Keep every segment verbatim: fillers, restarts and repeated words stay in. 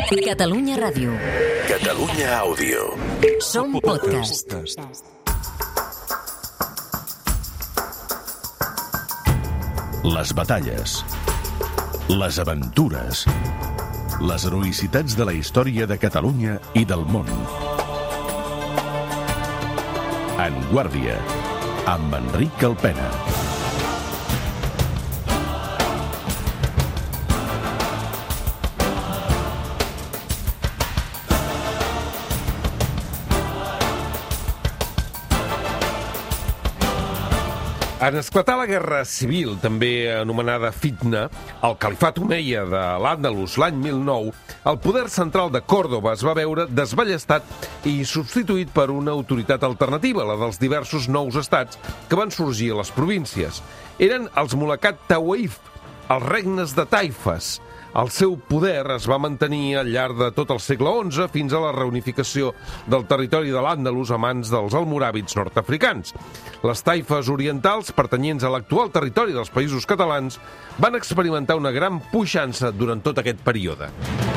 Catalunya Ràdio. Catalunya Àudio. Som podcast. Les batalles, les aventures, les heroïcitats de la història de Catalunya i del món. En Guàrdia, amb Enric Alpena. En esclatar la Guerra Civil, també anomenada Fitna, el califat omeia de l'Àndalus l'any mil nou, el poder central de Còrdova es va veure desballestat i substituït per una autoritat alternativa, la dels diversos nous estats que van sorgir a les províncies. Eren els Mulakat Tawaif, els regnes de taifes. El seu poder es va mantenir al llarg de tot el segle onze fins a la reunificació del territori de l'Àndalus a mans dels almoràvits nord-africans. Les taifes orientals, pertanyents a l'actual territori dels Països Catalans, van experimentar una gran puixança durant tot aquest període.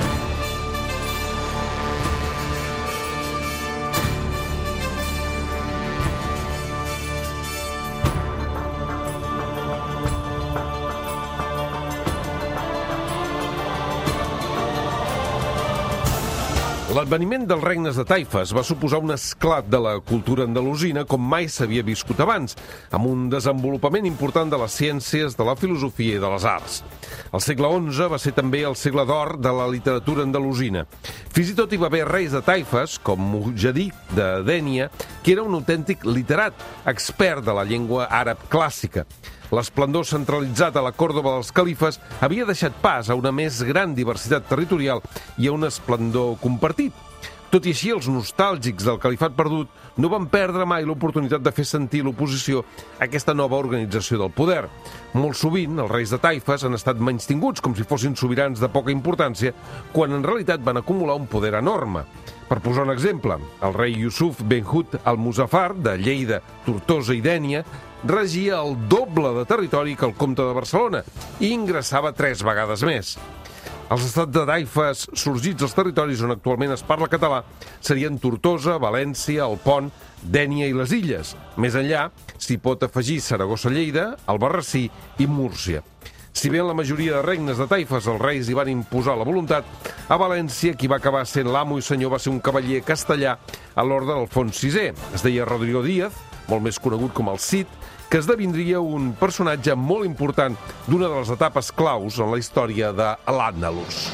L'adveniment dels regnes de taifes va suposar un esclat de la cultura andalusina com mai s'havia viscut abans, amb un desenvolupament important de les ciències, de la filosofia i de les arts. El segle onze va ser també el segle d'or de la literatura andalusina. Fins i tot hi va haver reis de taifes, com Mujadí de Dénia, que era un autèntic literat, expert de la llengua àrab clàssica. L'esplendor centralitzat a la Còrdova dels califes havia deixat pas a una més gran diversitat territorial i a un esplendor compartit. Tot i així, els nostàlgics del califat perdut no van perdre mai l'oportunitat de fer sentir l'oposició a aquesta nova organització del poder. Molt sovint, els reis de taifes han estat menystinguts com si fossin sobirans de poca importància, quan en realitat van acumular un poder enorme. Per posar un exemple, el rei Yusuf Ben Hud al-Muzaffar, de Lleida, Tortosa i Dénia, regia el doble de territori que el comte de Barcelona i ingressava tres vegades més. Els estats de taifes sorgits als territoris on actualment es parla català serien Tortosa, València, el Pont, Dénia i les Illes. Més enllà s'hi pot afegir Saragossa-Lleida, Albarrasí i Múrcia. Si bé en la majoria de regnes de taifes els reis hi van imposar la voluntat, a València qui va acabar sent l'amo i senyor va ser un cavaller castellà a l'orde d'Alfons sisè. Es deia Rodrigo Díaz, molt més conegut com el Cid, que esdevindria un personatge molt important d'una de les etapes claus en la història de l'Àndalus.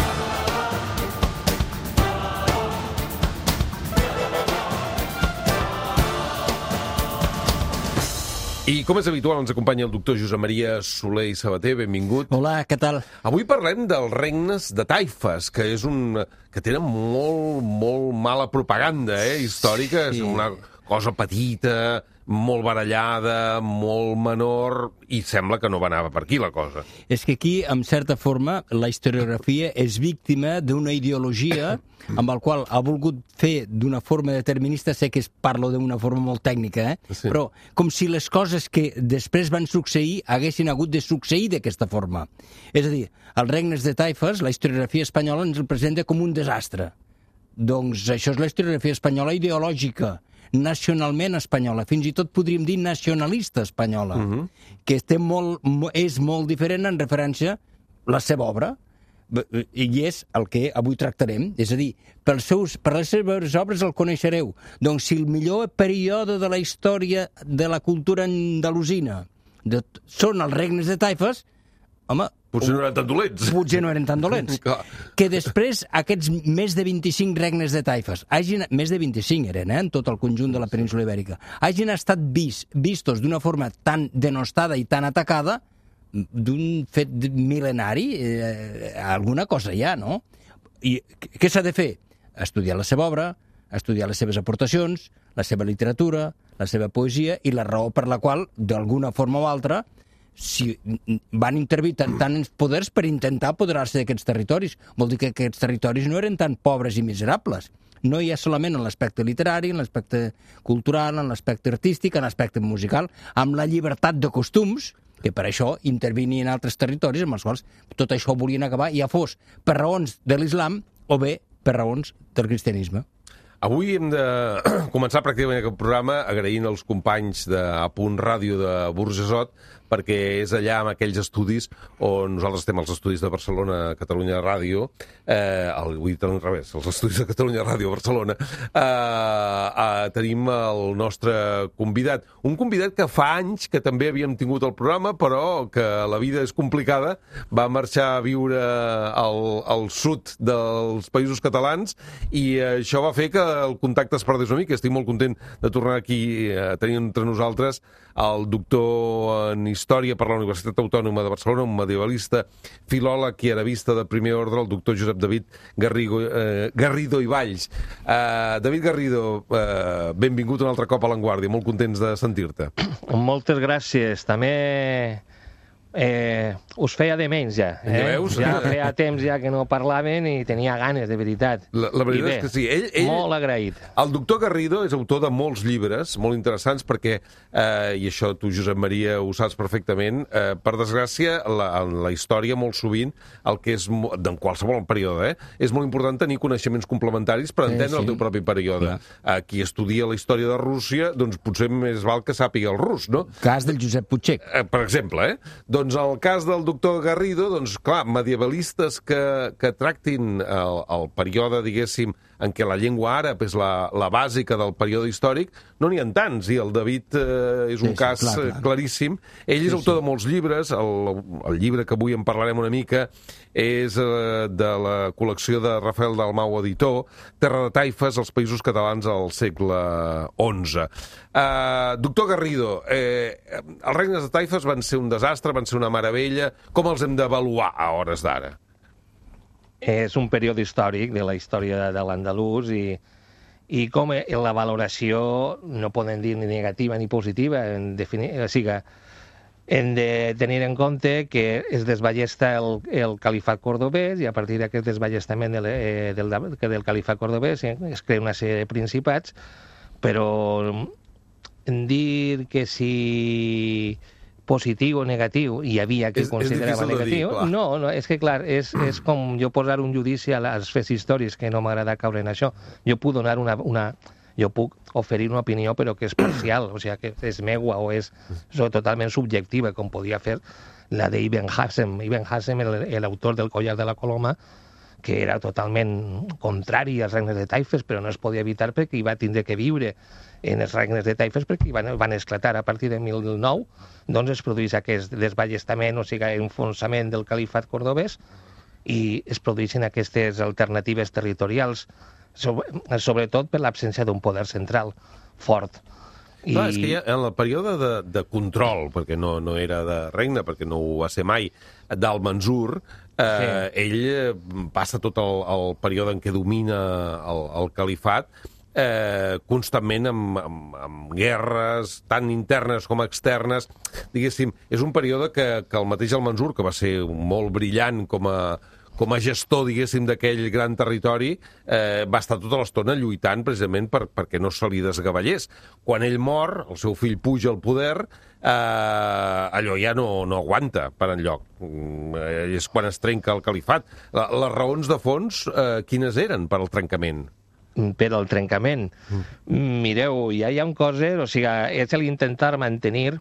I com és habitual ens acompanya el doctor Josep Maria Soler i Sabater, benvingut. Hola, què tal? Avui parlem dels regnes de taifes, que és un que tenen molt, molt mala propaganda, eh, històrica, sí. És una cosa petita, molt barallada, molt menor, i sembla que no va anar per aquí la cosa. És que aquí, en certa forma, la historiografia és víctima d'una ideologia amb la qual ha volgut fer d'una forma determinista, sé que es parlo d'una forma molt tècnica, eh? Sí. Però com si les coses que després van succeir haguessin hagut de succeir d'aquesta forma. És a dir, els regnes de taifes, la historiografia espanyola ens el presenta com un desastre. Doncs això és la historiografia espanyola ideològica, nacionalment espanyola, fins i tot podríem dir nacionalista espanyola, uh-huh. que té molt, és molt diferent en referència a la seva obra, i és el que avui tractarem. És a dir, pels seus, per les seves obres el coneixereu. Doncs si el millor període de la història de la cultura andalusina de, són els regnes de taifes, home, potser no eren tan dolents. Potser no eren tan dolents. Que després aquests més de vint-i-cinc regnes de taifes, hagin, més de vint-i-cinc eren, eh, en tot el conjunt de la península ibèrica, hagin estat vist, vistos d'una forma tan denostada i tan atacada, d'un fet mil·lenari, eh, alguna cosa hi ha, no? I què s'ha de fer? Estudiar la seva obra, estudiar les seves aportacions, la seva literatura, la seva poesia i la raó per la qual, d'alguna forma o altra, si van intervir tant, tant els poders per intentar apoderar-se d'aquests territoris. Vol dir que aquests territoris no eren tan pobres i miserables. No hi ha solament en l'aspecte literari, en l'aspecte cultural, en l'aspecte artístic, en l'aspecte musical, amb la llibertat de costums, que per això intervenien en altres territoris amb els quals tot això volien acabar, ja fos per raons de l'islam o bé per raons del cristianisme. Avui hem de començar pràcticament aquest programa agraint als companys de A Punt Ràdio de Burjassot, perquè és allà amb aquells estudis on nosaltres estem als estudis de Barcelona, Catalunya Ràdio, eh, el, vull dir al revés, els estudis de Catalunya Ràdio Barcelona, eh, eh, tenim el nostre convidat. Un convidat que fa anys que també havíem tingut el programa, però que la vida és complicada, va marxar a viure al, al sud dels països catalans i això va fer que el contacte es perdés una mica. Estic molt content de tornar aquí a tenir entre nosaltres el doctor en Història per la Universitat Autònoma de Barcelona, un medievalista, filòleg i arabista de primer ordre, el doctor Josep David Garrigo, eh, Garrido i Valls. Eh, David Garrido, eh, benvingut un altre cop a l'Avantguàrdia, molt contents de sentir-te. Moltes gràcies. També eh, us feia de menys ja. Eh? Ja veus? Ja feia temps ja que no parlaven i tenia ganes, de veritat. La, la veritat bé, és que sí. Ell, ell, molt agraït. El doctor Garrido és autor de molts llibres molt interessants perquè, eh, i això tu, Josep Maria, ho saps perfectament, eh, per desgràcia, la, en la història molt sovint, el que és, en qualsevol període, eh, és molt important tenir coneixements complementaris per entendre sí, sí. el teu propi període. Eh, qui estudia la història de Rússia, doncs potser més val que sàpiga el rus, no? Cas del Josep Puigcerc. Eh, per exemple, eh? Doncs el cas del doctor Garrido, doncs clar, medievalistes que, que tractin el, el període, diguéssim, en què la llengua àrab és la, la bàsica del període històric, no n'hi ha tants, i el David eh, és un sí, sí, cas clar, clar. claríssim. Ell és sí, autor sí. de molts llibres, el, el llibre que avui en parlarem una mica és eh, de la col·lecció de Rafael Dalmau, editor, Terra de Taifes, els països catalans al segle onze. Uh, doctor Garrido, eh, els regnes de Taifes van ser un desastre, van ser una meravella. Com els hem d'avaluar a hores d'ara? És un període històric de la història de l'andalús i, i com la valoració no podem dir ni negativa ni positiva, en defini... o sigui, hem de tenir en compte que es desballesta el, el califat cordobès i a partir d'aquest desballestament del, eh, del, del califat cordobès es crea una sèrie de principats, però dir que si positiu o negatiu hi havia que és, considerava és negatiu, dir, no, no, és que clar, és, és com jo posar un judici a les fets històrics, que no m'agrada caure en això. Jo puc donar una, una jo puc oferir una opinió però que és parcial, o sigui, que és meua o és totalment subjectiva, com podia fer la d'Ibn Hazm. Ibn Hazm, l'autor del Collar de la Coloma, que era totalment contrari als regnes de Taifes, però no es podia evitar perquè hi va tindre que viure en els regnes de Taifes perquè van, van esclatar a partir de mil nou, doncs es produeix aquest desballestament, o sigui, enfonsament del califat cordobès i es produeixen aquestes alternatives territorials, sobre, sobretot per l'absència d'un poder central fort. I... Clar, és que ja en el període de, de control, perquè no, no era de regne, perquè no ho va ser mai, d'Al-Mansur, eh, sí. ell passa tot el, el període en què domina el, el califat eh, constantment amb, amb, amb guerres, tant internes com externes. Diguéssim, és un període que, que el mateix Al-Mansur, que va ser molt brillant com a, com a gestor, diguéssim, d'aquell gran territori, eh, va estar tota l'estona lluitant precisament per, perquè no se li desgavellés. Quan ell mor, el seu fill puja al poder, eh, allò ja no, no aguanta per enlloc. Eh, és quan es trenca el califat. La, les raons de fons, eh, quines eren per al trencament? Per al trencament. Mm. Mireu, ja hi ha coses, o sigui, és l'intentar mantenir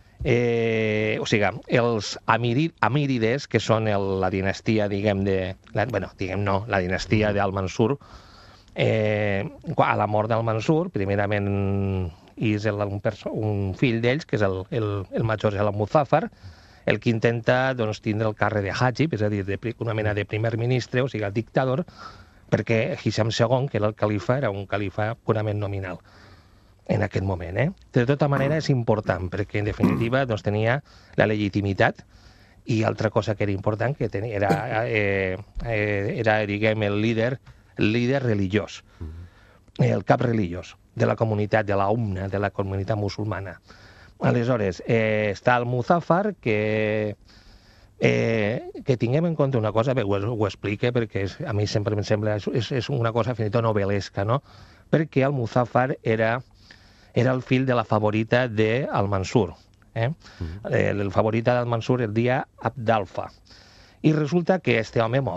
Eh, o sigui, els Amírides, que són el, la dinastia, diguem, de... La, bueno, diguem no, la dinastia d'Al-Mansur, eh, a la mort d'Al-Mansur, primerament és el, un, un fill d'ells, que és el, el, el major, és el-Muzaffar, el que intenta doncs, tindre el càrrec de Hajib, és a dir, de, una mena de primer ministre, o sigui, el dictador, perquè Hisham segon, que era el califa, era un califa purament nominal en aquest moment, eh? De tota manera és important, perquè en definitiva doncs, tenia la legitimitat i altra cosa que era important, que tenia, era, eh, eh, era, diguem, el líder, el líder religiós, el cap religiós de la comunitat, de la Umma, de la comunitat musulmana. Aleshores, eh, està el Muzaffar, que, eh, que tinguem en compte una cosa, bé, ho, ho explique, perquè és, a mi sempre em sembla, és, és una cosa fins i tot novel·lesca, no? Perquè el Muzaffar era era el fill de la favorita d'Al-Mansur. Eh? Uh-huh. El, el favorita d'Al-Mansur el dia Abdalfa. I resulta que este home mor,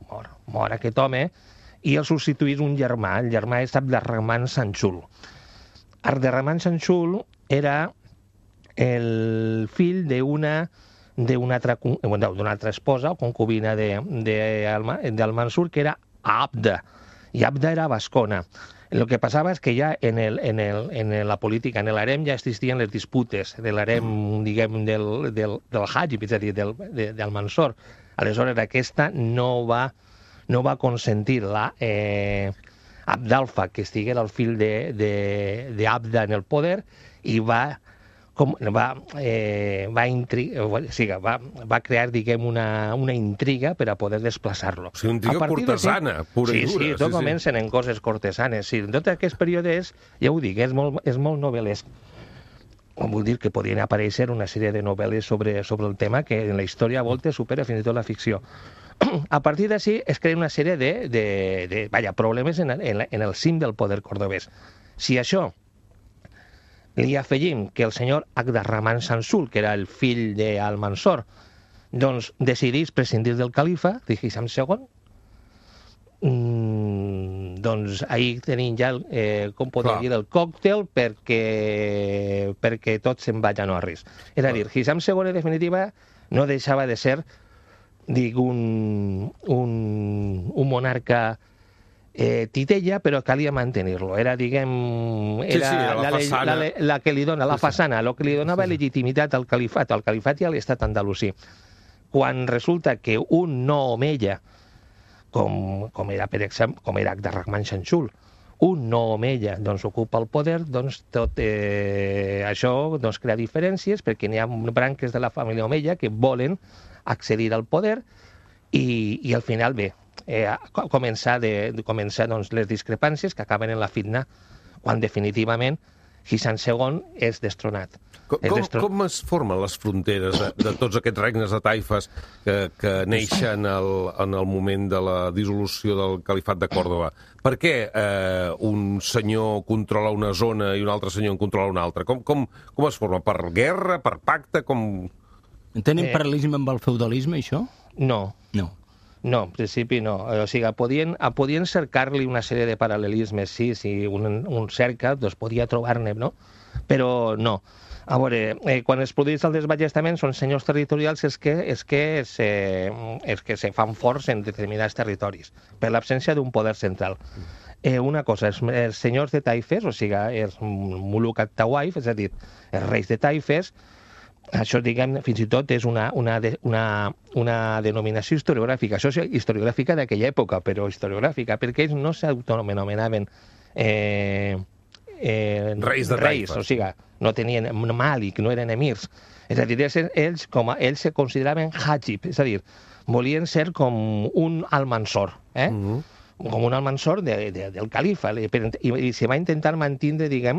mor, mor aquest home, i el substituís un germà, el germà és Abderrahman Sanchul. Abderrahman Sanchul era el fill d'una d'una altra, d'una altra esposa o concubina de, de, del Mansur, que era Abda, i Abda era bascona. El que passava és que ja en, el, en, el, en la política, en l'harem, ja existien les disputes de l'harem, diguem, del, del, del Hajib, és a dir, del, de, del Mansur. Aleshores, aquesta no va, no va consentir la eh, Abdalfa, que estigués el fill d'Abda en el poder, i va, com, va, eh, va, intri, o sigui, va, va crear, diguem, una, una intriga per a poder desplaçar-lo. O sigui, una intriga cortesana, pura i dura. Sí, sí, tot sí, comencen sí. en coses cortesanes. Sí, en tot aquest període és, ja ho dic, és molt, és molt novel·lesc. Vull dir que podrien aparèixer una sèrie de novel·les sobre, sobre el tema que en la història a voltes supera fins i tot la ficció. A partir d'ací es crea una sèrie de, de, de vaja, problemes en, en, en el cim del poder cordobès. Si això li afegim que el senyor Abderrahman Sanchul, que era el fill d'Al-Mansur, doncs decidís prescindir del califa, de Hisham segon, Mm, doncs ahir tenim ja, eh, com podria dir, el còctel perquè, perquè tot se'n vagi no a risc. És a dir, Hisham segon, en definitiva, no deixava de ser, dic, un, un, un monarca eh, titella, però calia mantenir-lo. Era, diguem, era, sí, sí, la, la, la, la, la que li dona, la façana, el que li donava sí, sí. legitimitat al califat, al califat i a l'estat andalusí. Quan resulta que un no omeia, com, com era, per exemple, com era Abderrahman Sanchul, un no omeia, doncs ocupa el poder, doncs tot eh, això doncs, crea diferències, perquè n'hi ha branques de la família omeia que volen accedir al poder i, i al final, bé, eh, començar, de, de començar doncs, les discrepàncies que acaben en la fitna, quan definitivament Hisham segon és destronat. Com, és destronat. com es formen les fronteres de, de tots aquests regnes de taifes que, que neixen el, en el moment de la dissolució del califat de Còrdova? Per què eh, un senyor controla una zona i un altre senyor en controla una altra? Com, com, com es forma? Per guerra? Per pacte? Com... Tenen Eh. paral·lelisme amb el feudalisme, això? No, No. no, en principi no. O sigui, podien, podien cercar-li una sèrie de paral·lelismes, sí, si un, un cerca, doncs podia trobar-ne, no? Però no. A veure, eh, quan es produeix el desballestament són senyors territorials els que, els que, se, els que se fan forts en determinats territoris, per l'absència d'un poder central. Eh, una cosa, els, els senyors de taifes, o sigui, els muluk at-tawaif, és a dir, els reis de taifes, això, diguem, fins i tot és una, una, una, una denominació historiogràfica. Això és historiogràfica d'aquella època, però historiogràfica, perquè ells no s'autoanomenaven eh, eh, reis de reis, taifes. o sigui, no tenien màlic, no eren emirs. És a dir, ells, com a, ells se consideraven hajib, és a dir, volien ser com un Al-Mansur, eh? Mm-hmm. com un Al-Mansur de, de, del califa, i, i se va intentar mantenir, diguem,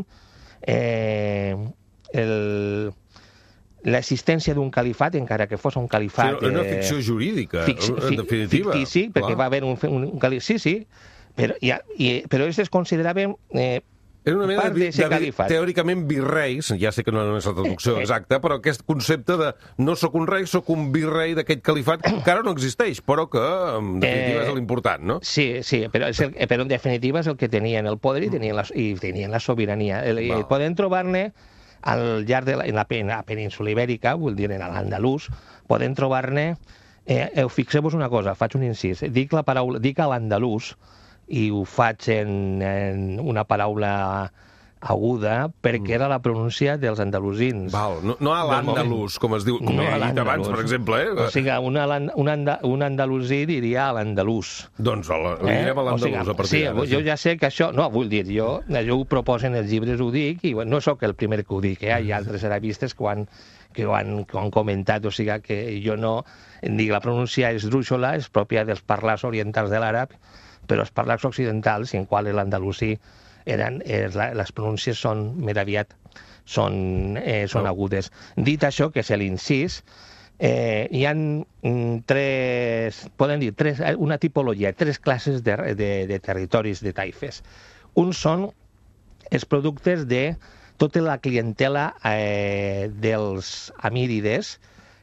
eh, el... l'existència d'un califat, encara que fos un califat... Sí, una ficció jurídica, fix, en definitiva. Fictici, perquè clar. Va haver un, un, un califat... Sí, sí, però, i, i, però ells es consideraven eh, era una mena part de, d'aquest califat. Teòricament virreis, ja sé que no és la traducció exacta, però aquest concepte de no sóc un rei, sóc un virrei d'aquest califat que encara no existeix, però que en definitiva eh, és l'important, no? Sí, sí, però, és el, però en definitiva és el que tenien el poder i tenien la, i tenien la sobirania. El, i poden trobar-ne al llarg de la, en la, en la península ibèrica, vull dir, en l'andalús, poden trobar-ne... Eh, eh, fixeu-vos una cosa, faig un incís. Dic, la paraula, dic a l'andalús, i ho faig en, en una paraula aguda, perquè era la pronúncia dels andalusins. Val, no, no a l'andalús, com es diu, com no he dit abans, per exemple. Eh? O sigui, un, un, anda, un andalusí diria a l'andalús. Doncs la, li direm a l'andalús, o sigui, a partir sí, d'ara. Jo ja sé que això... No, vull dir, jo, jo ho proposo en els llibres, ho dic, i no sóc el primer que ho dic, eh? Hi ha altres arabistes que ho han, que ho han, que ho han comentat, o sigui que jo no... Dic, la pronúncia és drúixola, és pròpia dels parlars orientals de l'àrab, però els parlars occidentals, en qual l'andalusí, eren, eh, les pronúncies són més aviat són, eh, són oh. agudes. Dit això, que és l'incís, eh, hi ha mm, tres, poden dir, tres, una tipologia, tres classes de, de, de territoris de taifes. Uns són els productes de tota la clientela eh, dels amírides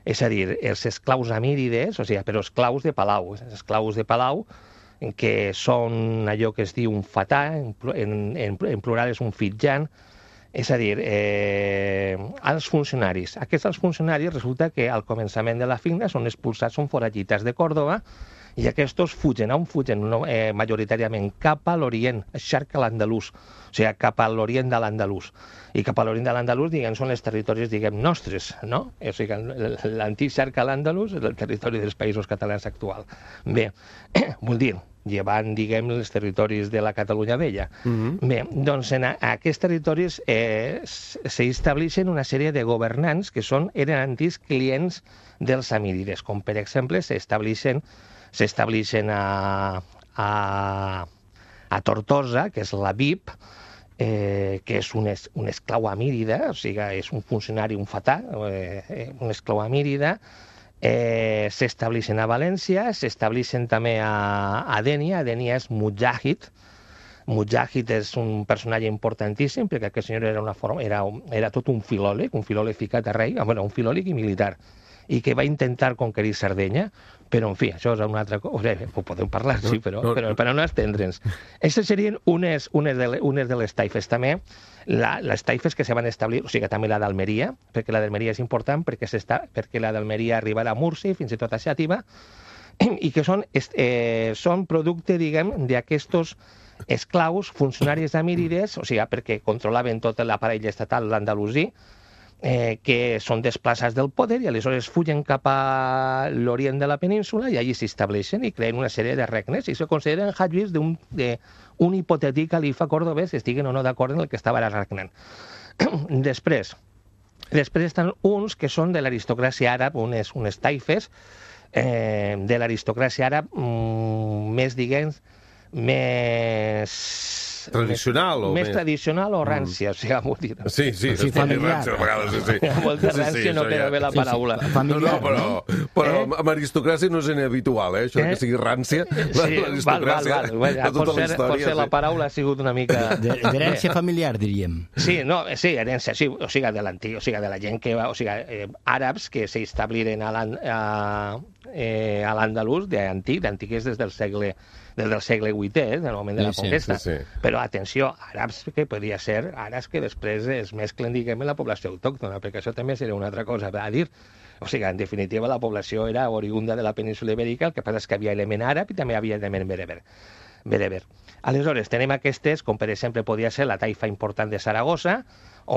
és a dir, els esclaus amírides, o sigui, però esclaus de palau, esclaus de palau, que són allò que es diu un fatà, en, en, en plural és un fitjan, és a dir, eh, els funcionaris. Aquests els funcionaris resulta que al començament de la fina són expulsats, són foragitats de Còrdova, i aquests fugen, on fugen? No, eh, majoritàriament cap a l'Orient, xarca l'Andalús, o sigui, cap a l'Orient de l'Andalús. I cap a l'Orient de l'Andalús, diguem, són els territoris, diguem, nostres, no? O sigui, l'antic xarca l'Andalús és el territori dels països catalans actual. Bé, vull dir, llevant, diguem, els territoris de la Catalunya Vella. Mm-hmm. Bé, doncs en a, a aquests territoris eh, s'estableixen una sèrie de governants que són, eren antics clients dels amírides, com per exemple s'estableixen s'estableixen a, a, a Tortosa, que és la V I P, eh, que és un, es, un esclau amírida, o sigui, és un funcionari, un fatà, eh, un esclau amírida. Eh, s'estableixen a València, s'estableixen també a, a Dénia. A Dénia és Mujahid. Mujahid és un personatge importantíssim, perquè aquest senyor era, una forma, era, era tot un filòleg, un filòleg ficat a rei, bueno, un filòleg i militar, i que va intentar conquerir Sardenya, però, en fi, això és una altra cosa. O sigui, ho podem parlar, sí, però, no, no. però per a no estendre'ns. Aquestes serien unes, unes, de, unes de les taifes. També la, les taifes que se van establir, o sigui, també la d'Almeria, perquè la d'Almeria és important, perquè, perquè la d'Almeria arribarà a Múrcia i fins i tot a Xàtiva, i que són, eh, són producte, diguem, d'aquestos esclaus, funcionaris amírides, o sigui, perquè controlaven tot l'aparell estatal l'andalusí, Eh, que són desplaçats del poder i aleshores fugen cap a l'orient de la península i allí s'estableixen i creen una sèrie de regnes i se consideren hajbis d'un un hipotètic califa cordobès, estiguen o no d'acord en el que estava regnant. Després, després estan uns que són de l'aristocràcia àrab, unes, unes taifes eh, de l'aristocràcia àrab mm, més, diguem, més... Tradicional més, o més més... tradicional o rància, mm. o sigui, vol dir... Sí, sí, sí, familiar. Rància, a vegades, sí, sí. Vol dir rància, sí, sí, no queda ja... bé la paraula. Sí, sí. Familiar, no, no, però, però eh? amb aristocràcia no és inhabitual, eh? Això eh? que sigui rància, sí, l'aristocràcia... Val, val, val. Ja, pot, ser, història, pot ser sí. La paraula ha sigut una mica... D'herència familiar, diríem. Sí, no, sí, herència, sí, o sigui, de l'antic, o sigui, de la gent que va... O sigui, eh, àrabs que s'establiren a l'Andalús, d'antic, d'antic és des del segle... des del segle vuitè, eh, del moment de la conquesta. Sí, sí, sí. Però, atenció, àrabs que podria ser àrabs que després es mesclen, diguem, en la població autòctona, perquè això també seria una altra cosa a dir. O sigui, en definitiva, la població era oriunda de la península ibèrica, el que passa és que havia element àrab i també havia element bereber. bereber. Aleshores, tenim aquestes, com per exemple podia ser la taifa important de Saragossa, o,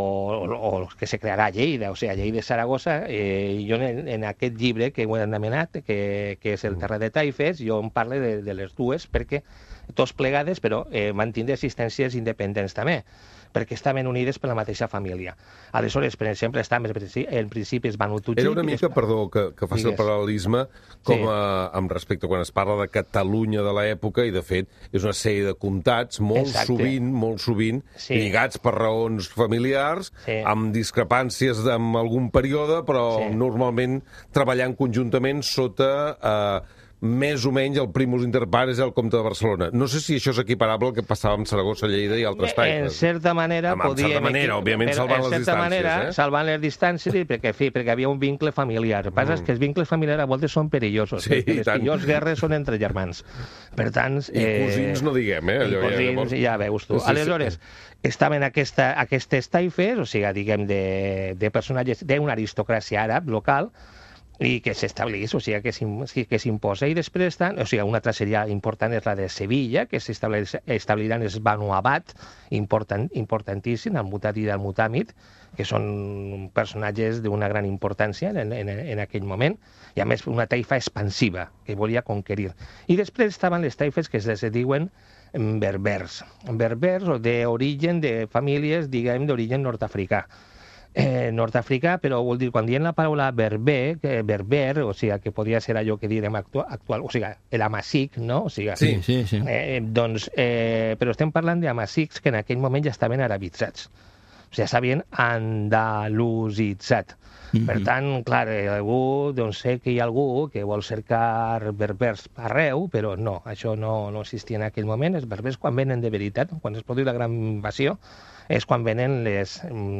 o, o que se crearà a Lleida, o sigui, a Lleida i Saragossa, eh, jo en, en aquest llibre que ho he anomenat, que, que és el Terra de Taifes, jo en parlo de, de les dues, perquè tots plegades, però eh, mantindre existències independents també, perquè estaven unides per la mateixa família. Aleshores, per exemple, estaven, en principi es van utugir... Era una mica, perdó, que, que faci el paral·lelisme, com sí. a, amb respecte quan es parla de Catalunya de l'època, i de fet és una sèrie de comtats molt Exacte. sovint, molt sovint, sí. lligats per raons familiars, sí. amb discrepàncies amb algun període, però sí. normalment treballant conjuntament sota... Eh, més o menys el primus inter pares el comte de Barcelona. No sé si això és equiparable al que passava amb Saragossa, Lleida i altres taifes. En certa manera en podíem... En certa manera, òbviament, salvant les distàncies. En certa manera, eh? salvant les distàncies, perquè, fi, perquè havia un vincle familiar. El que passa mm. és que els vincles familiars a voltes són perillosos. Sí, les tant. Millors guerres són entre germans. Per tant... I eh, cosins no diguem, eh? Allò, I cosins, ja, llavors... ja veus tu. Sí, Aleshores, sí. estaven aquesta, aquestes taifes, o sigui, diguem, de, de personatges d'una aristocràcia àrab local, i que s'establís, o sigui, que s'imposa. I després estan, o sigui, una altra sèrie important és la de Sevilla, que s'establiran els Banu Abad, important, importantíssim, el Mutad i el Mutamid, que són personatges d'una gran importància en, en, en aquell moment, i a més una taifa expansiva, que volia conquerir. I després estaven les taifes que es diuen berbers, berbers o d'origen de famílies, diguem, d'origen nord-africà. Eh, nord-africà, però vol dir, quan diem la paraula berber, que berber, o sigui, que podria ser allò que direm actual, actual o sigui, l'amazic, no? O sigui, sí, sí, sí. Eh, doncs, eh, però estem parlant d'amazics que en aquell moment ja estaven arabitzats. O sigui, s'havien andalusitzat. Mm-hmm. Per tant, clar, algú, doncs sé que hi ha algú que vol cercar berbers arreu, però no, això no, no existia en aquell moment. Els berbers, quan venen de veritat, quan es produïu la gran invasió, és quan venen les,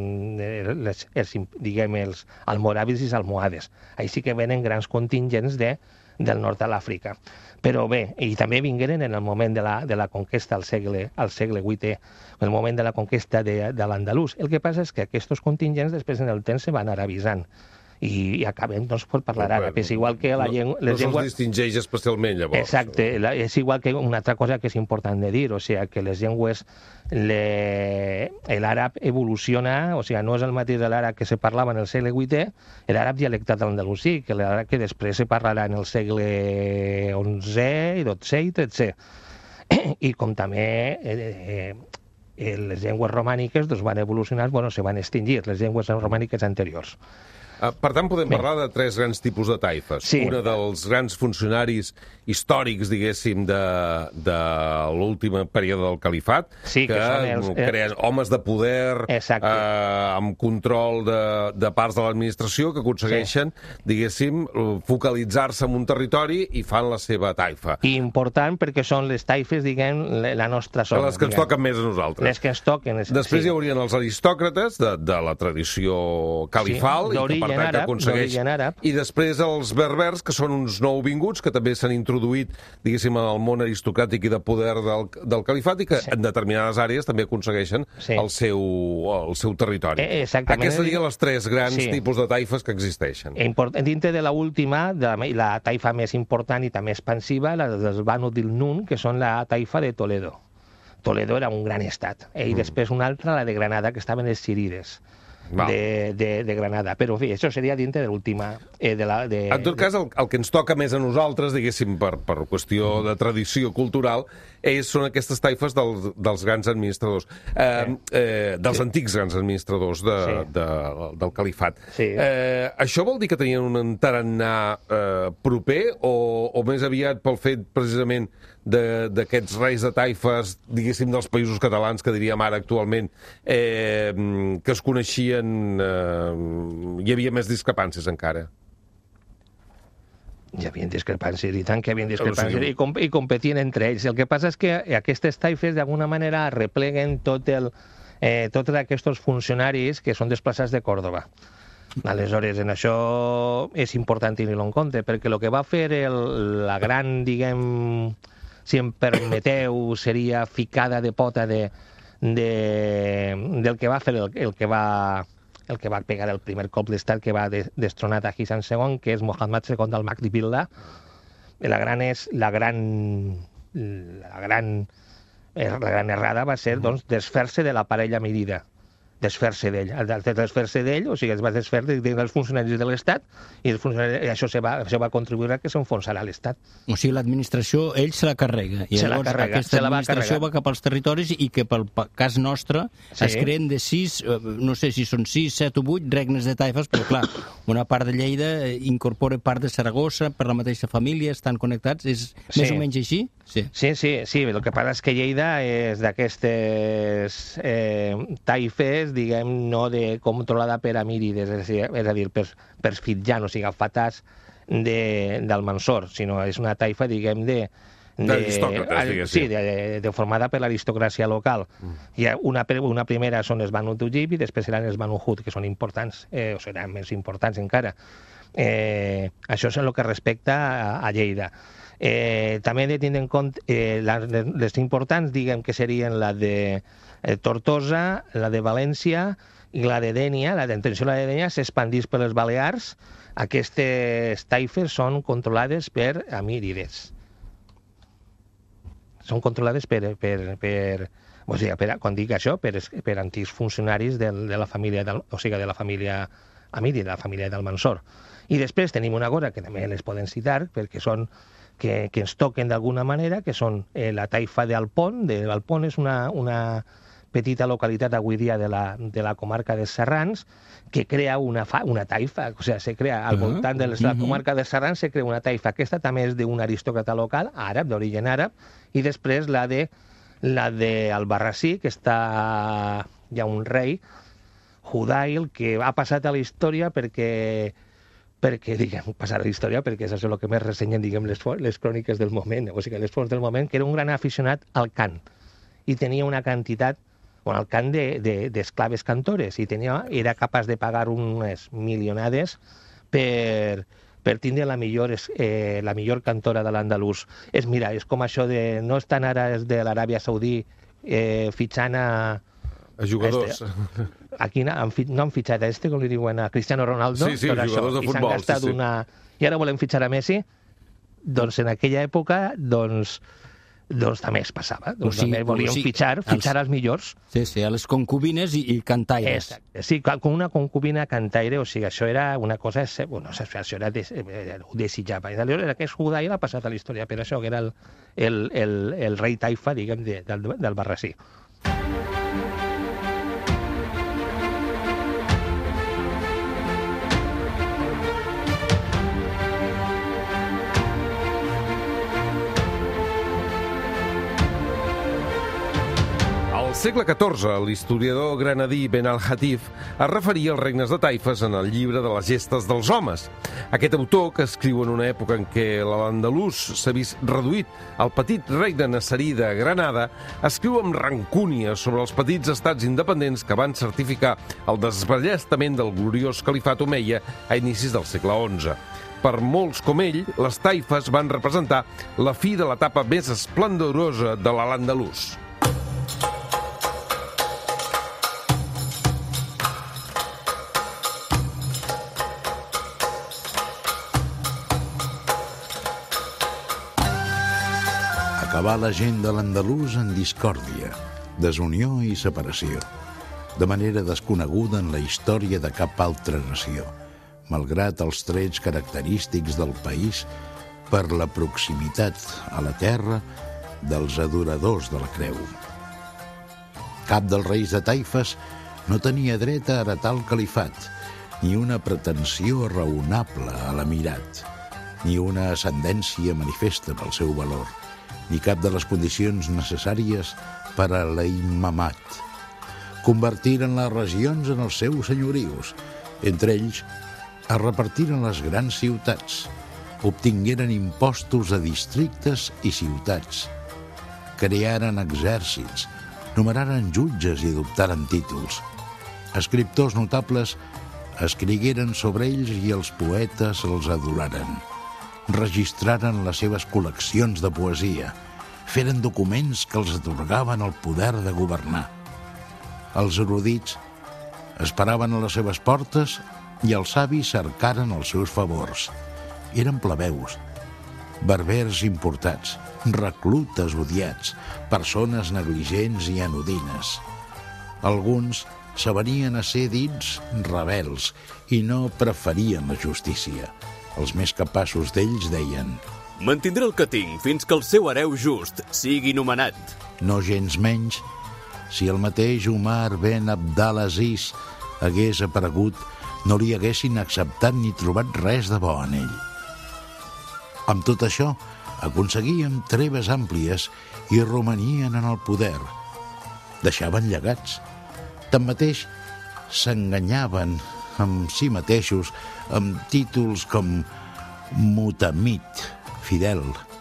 les, els, diguem, els almoràvits i almohades. Així que venen grans contingents de, del nord de l'Àfrica. Però bé, i també vingueren en el moment de la, de la conquesta al segle, al segle vuitè, el moment de la conquesta de, de l'andalús. El que passa és que aquests contingents després en el temps se van anar avisant. I, i acabem doncs, per parlar bueno, àrab. És igual que la llengua... No, no se'ls llengües... distingeix especialment, llavors. Exacte. La, és igual que una altra cosa que és important de dir, o sigui, que les llengües... Le... L'àrab evoluciona, o sigui, no és el mateix de l'àrab que se parlava en el segle vuitè, l'àrab dialectat andalusí, que l'àrab que després se parlarà en el segle onzè, i dotzè i tretzè. I com també... Eh, eh, les llengües romàniques doncs, van evolucionar, bueno, se van extingir, les llengües romàniques anteriors. Per tant, podem Bé. parlar de tres grans tipus de taifes. Sí. Una dels grans funcionaris històrics, diguéssim, de, de l'últim període del califat, sí, que, que els, creen eh... homes de poder, eh, amb control de, de parts de l'administració, que aconsegueixen, sí. diguéssim, focalitzar-se en un territori i fan la seva taifa. I important perquè són les taifes, diguem, la nostra zona. Les que ens diguem. toquen més a nosaltres. Les que ens toquen. És... Després sí. hi haurien els aristòcrates de, de la tradició califal, sí, i que per tant àrab, que aconsegueix... I després els berbers, que són uns nouvinguts, que també s'han introduït, diguéssim, en el món aristocràtic i de poder del, del califat, i que sí. en determinades àrees també aconsegueixen sí. el, seu, el seu territori. Eh, exactament. Aquestes serien les tres grans sí. tipus de taifes que existeixen. Import... Dintre de l'última, la taifa més important i també expansiva, la dels Banu Dilnun, que són la taifa de Toledo. Toledo era un gran estat. I mm. després una altra, la de Granada, que estaven els zírides. De, de, de Granada. Però, en fi, això seria dintre de l'última... Eh, de la, de... En tot cas, el, el que ens toca més a nosaltres, diguéssim, per, per qüestió de tradició cultural, és, són aquestes taifes dels, dels grans administradors, eh, eh, dels sí. antics grans administradors de, sí. de, del califat. Sí. Eh, això vol dir que tenien un tarannà eh, proper, o, o més aviat pel fet, precisament, d'aquests reis de taifes, diguéssim, dels països catalans, que diríem ara actualment, eh, que es coneixien, eh, hi havia més discrepàncies encara? Hi havia discrepàncies, i tant que hi havia discrepàncies, i, com, i competien entre ells. El que passa és que aquestes taifes, d'alguna manera, repleguen tot el, eh, tots aquests funcionaris que són desplaçats de Còrdova. Aleshores, en això és important tenir-ho en compte, perquè el que va fer el, la gran, diguem, si em permeteu, seria ficada de pota de, de, del que va fer el, el que va el que va pegar el primer cop d'estat que va de, destronar a Hissan segon, que és Mohammad segon al-Mahdi Billah. La gran és la gran la gran la gran errada va ser, doncs, desfer-se de la parella mirida. Desfer-se d'ell. Al desfer-se d'ell, o sigui, es va desfer dels funcionaris de l'Estat, i els funcionaris, això, se va, això va contribuir a que s'enfonsarà l'Estat. O sigui, l'administració, ell se la carrega. I se llavors la carrega, aquesta se la va administració carregar. va cap als territoris, i que pel cas nostre sí. es creen de sis, no sé si són sis, set o vuit regnes de taifes, però clar, una part de Lleida incorpora part de Saragossa, per la mateixa família, estan connectats, és sí. més o menys així? Sí. sí, sí, sí. El que passa és que Lleida és d'aquestes eh, taifes, diguem, no de controlada per amírides, és a dir, és a dir per, per fitjans, o sigui, fatàs de, del Mansor, sinó és una taifa, diguem, de... d'aristòcrates, diguéssim. Sí, de, de, de formada per l'aristocràcia local. Mm. Hi ha una, una primera són els Banu Tujib i després seran els Banu Hud, que són importants, eh, o seran més importants encara. Eh, això és el que respecta a, a Lleida. Eh, també hem de tenir en compte eh, les, les importants, diguem, que serien la de eh, Tortosa, la de València i la de Dénia. La d'intenció la de Dénia s'expandís per les Balears. Aquestes taifes són controlades per amírides. Són controlades per, per, per, o sigui, per, quan dic això, per, per antics funcionaris de, de la família, del, o sigui, de la família amírida, de la família del Mansor. I després tenim una cosa que també les poden citar, perquè són que, que ens toquen d'alguna manera, que són eh, la taifa d'Alpont. De, Alpont és una, una petita localitat avui dia de la, de la comarca dels Serrans, que crea una, fa, una taifa, o sigui, se crea al voltant de la comarca dels Serrans, se crea una taifa. Aquesta també és d'un aristòcrata local, àrab, d'origen àrab, i després la de la de Albarrasí, que està, hi ha un rei, judail que ha passat a la història perquè, perquè diguem, passar a la història, perquè és això el que més ressenyen, diguem, les, les cròniques del moment, o sigui, les fonts del moment, que era un gran aficionat al cant, i tenia una quantitat, bueno, al cant d'esclaves de, de, cantores, i tenia, era capaç de pagar unes milionades per, per tindre la millor, eh, la millor cantora de l'andalús. És, mira, és com això de, no estan ara de l'Aràbia Saudí eh, fitxant a... A jugadors. Este. Aquí no han, no han fitxat a este, com li diuen, a Cristiano Ronaldo. Sí, sí, jugadors això, de futbol. I s'han gastat sí, sí. una... I ara volem fitxar a Messi. Doncs en aquella època, doncs, doncs també es passava. Doncs o sigui, també volíem o sigui, fitxar, fitxar els... als millors. Sí, sí, a les concubines i, i cantaires. Exacte. Sí, com una concubina cantaire, o sigui, això era una cosa... Bueno, això era des, desitjable. I llavors aquest judail ha passat a la història, per això que era el, el, el, el rei Taifa, diguem, de, del, del Barrasí. Al segle catorze, l'historiador granadí Ben al-Hatif es referia als regnes de taifes en el llibre de les gestes dels homes. Aquest autor, que escriu en una època en què l'andalús s'ha vist reduït al petit regne nasserí de Granada, escriu amb rancúnia sobre els petits estats independents que van certificar el desballestament del gloriós califat omeia a inicis del segle onze. Per molts com ell, les taifes van representar la fi de l'etapa més esplendorosa de l'Al-Andalús. Acabar la gent de l'andalús en discòrdia, desunió i separació, de manera desconeguda en la història de cap altra nació, malgrat els trets característics del país per la proximitat a la terra dels adoradors de la creu. Cap dels reis de taifes no tenia dret a heretar el califat, ni una pretensió raonable a l'emirat, ni una ascendència manifesta pel seu valor, ni cap de les condicions necessàries per a l'imamat. Convertiren les regions en els seus senyorius. Entre ells, es repartiren les grans ciutats, obtingueren impostos a districtes i ciutats, crearen exèrcits, numeraren jutges i adoptaren títols. Escriptors notables escrigueren sobre ells i els poetes els adoraren. Registraren les seves col·leccions de poesia, feren documents que els atorgaven el poder de governar. Els erudits esperaven a les seves portes i els savis cercaren els seus favors. Eren plebeus, berbers importats, reclutes odiats, persones negligents i anodines. Alguns s'avenien a ser dits rebels i no preferien la justícia. Els més capaços d'ells deien: mantindré el que tinc fins que el seu hereu just sigui nomenat. No gens menys, si el mateix Umar ben Abdalaziz hagués aparegut, no li haguessin acceptat ni trobat res de bo en ell. Amb tot això, aconseguien treves àmplies i romanien en el poder. Deixaven llegats. Tanmateix, s'enganyaven amb si mateixos amb títols com Mutamit, fidel,